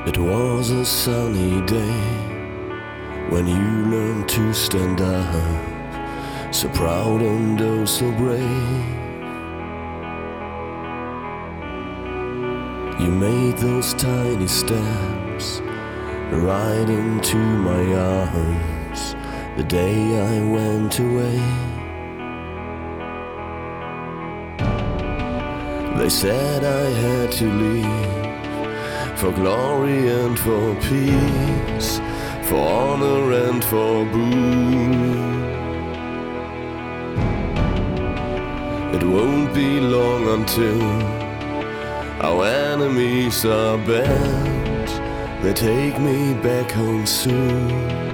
It was a sunny day when you learned to stand up, so proud and oh so brave. You made those tiny steps right into my arms the day I went away. They said I had to leave for glory and for peace, for honor and for boon. It won't be long until our enemies are bent. They take me back home soon.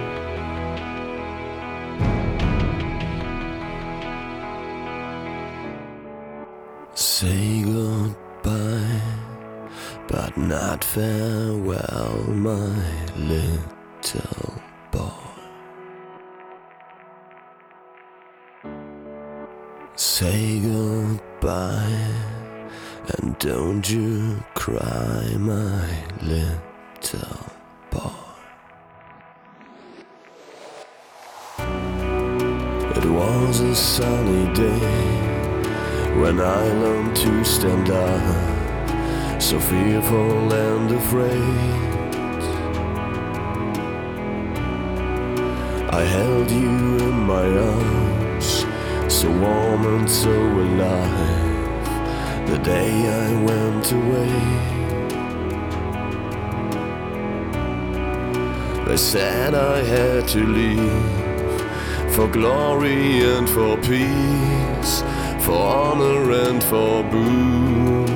Say goodbye, but not farewell, my little boy. Say goodbye, and don't you cry, my little boy. It was a sunny day when I learned to stand up, so fearful and afraid. I held you in my arms, so warm and so alive, the day I went away. They said I had to leave for glory and for peace, for honor and for boon.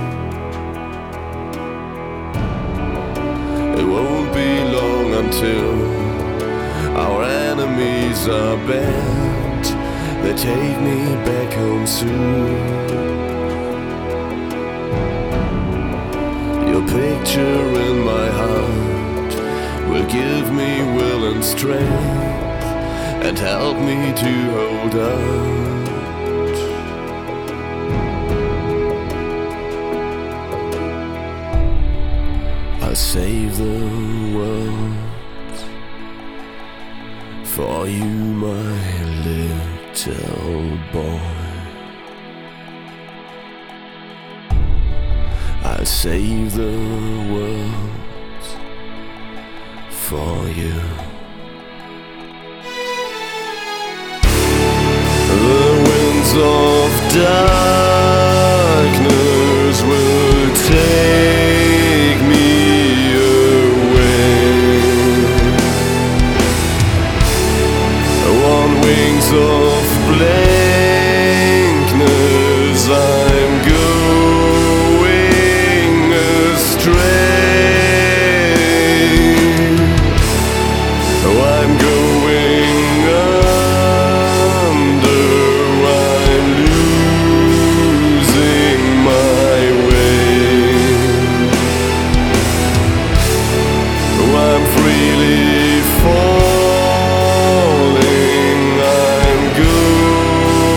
It won't be long until our enemies are bent. They take me back home soon. Your picture in my heart will give me will and strength and help me to hold on. I'll save the world for you, my little boy. I'll save the world for you. The winds of darkness will take me on wings of blankness. I'm going astray. Oh, I'm going under. I'm losing my way. Oh, I'm freely falling. I'm going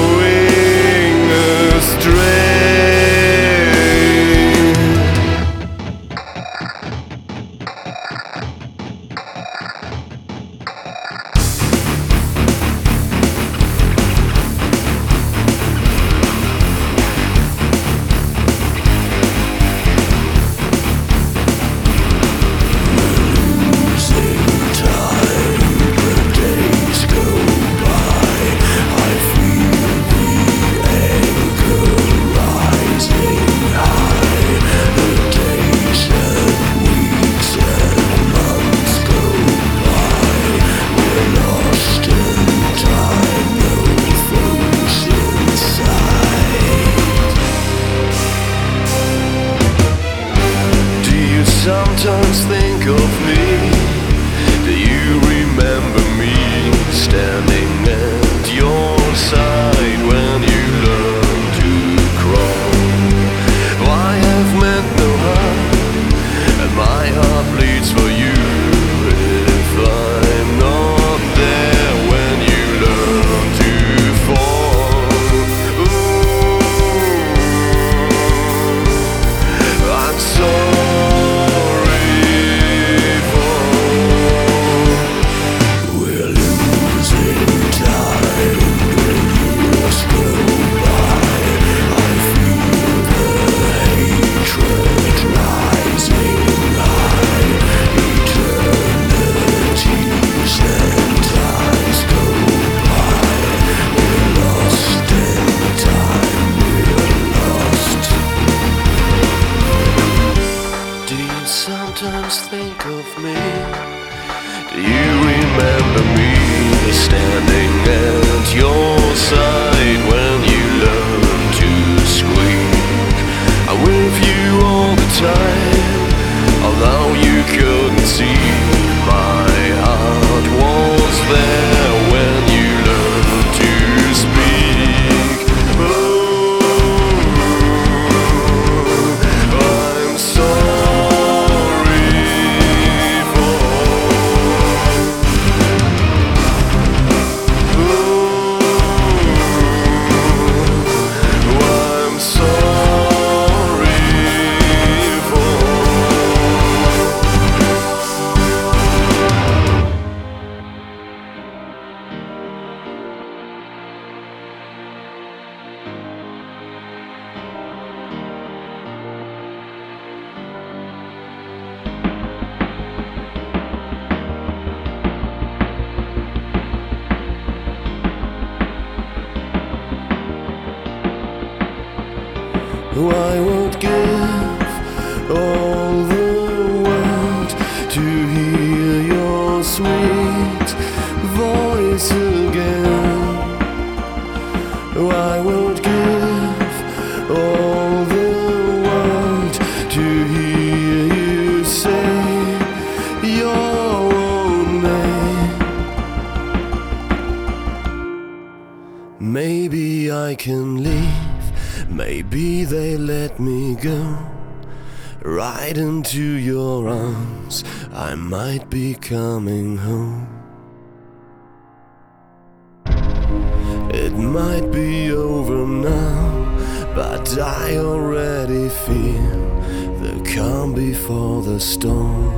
I would give all the world to hear your sweet voice again. I would give all the world to hear you say your own name. Maybe I can leave, maybe they let me go. Right into your arms, I might be coming home. It might be over now, but I already feel the calm before the storm.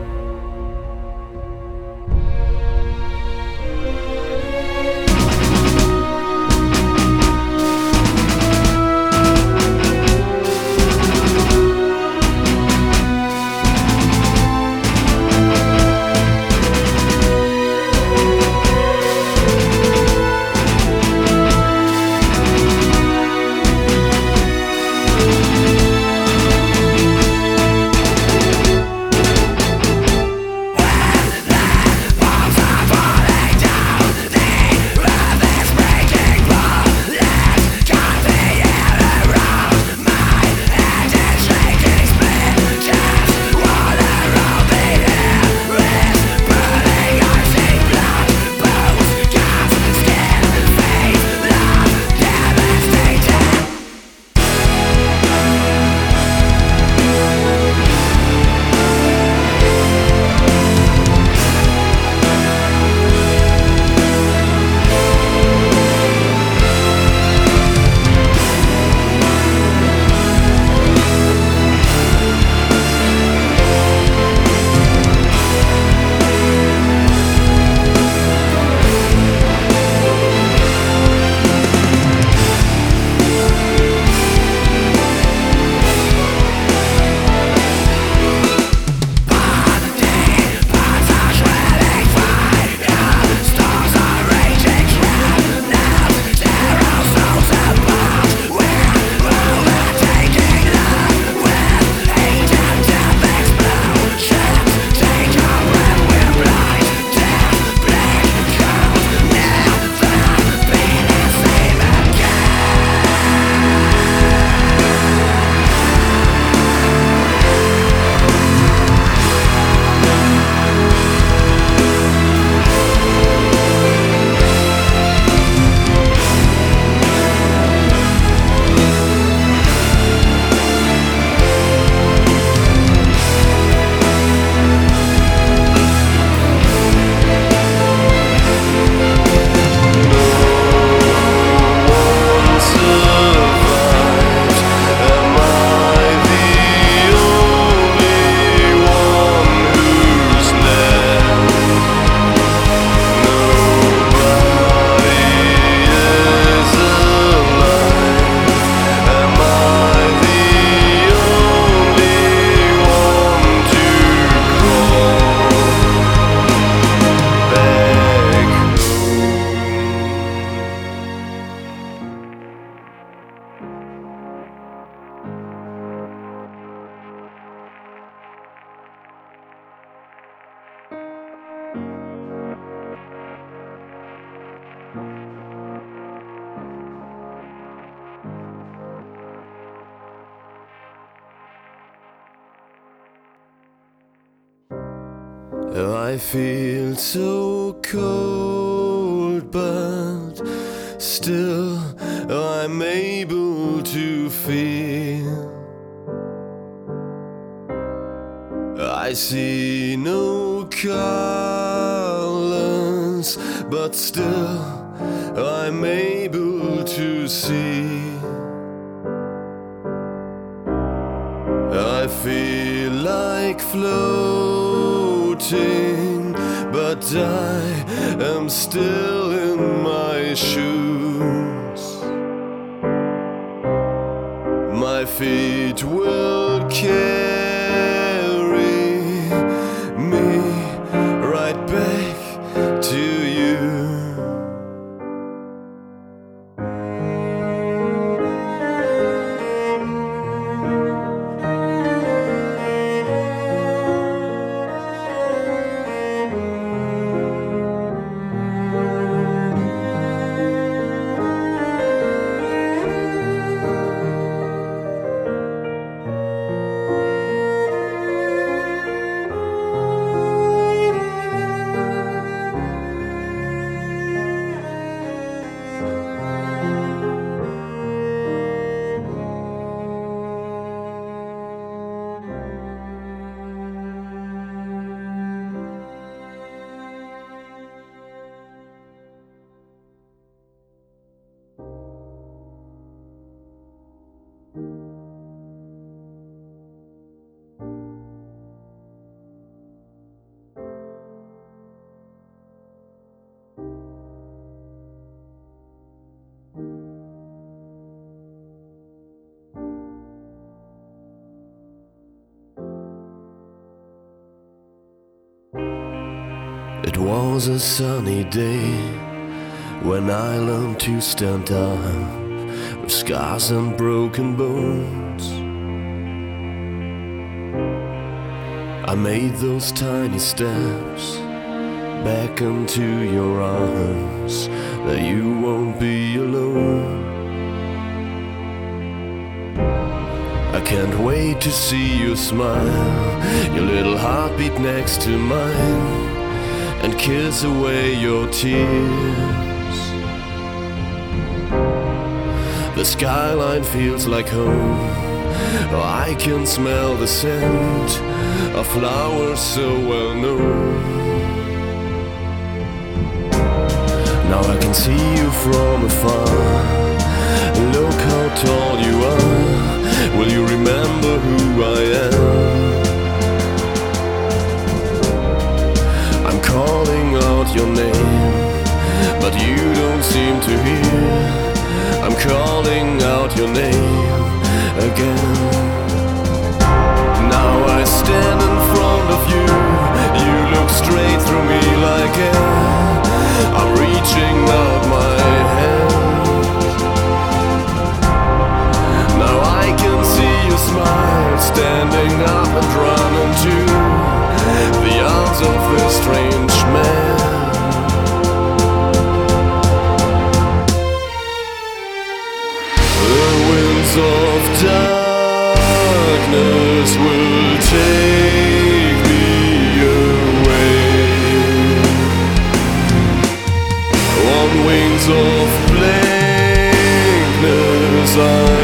I feel so cold, but still I'm able to feel. I see no colors, but still I'm able to see. I feel like floating, but I am still in my shoes. My feet will carry me right back to you. was a sunny day when I learned to stand up with scars and broken bones. I made those tiny steps back into your arms, that you won't be alone. I can't wait to see you smile, your little heartbeat next to mine, and kiss away your tears. The skyline feels like home. Oh, I can smell the scent of flowers so well known. Now I can see you from afar. Look how tall you are. Will you remember who I am? I'm calling out your name, but you don't seem to hear. I'm calling out your name again. Now I stand in front of you. You look straight through me like air. I'm reaching out my hand. Now I can see you smile, standing up and run into the arms of this strange man. The winds of darkness will take me away. On wings of blankness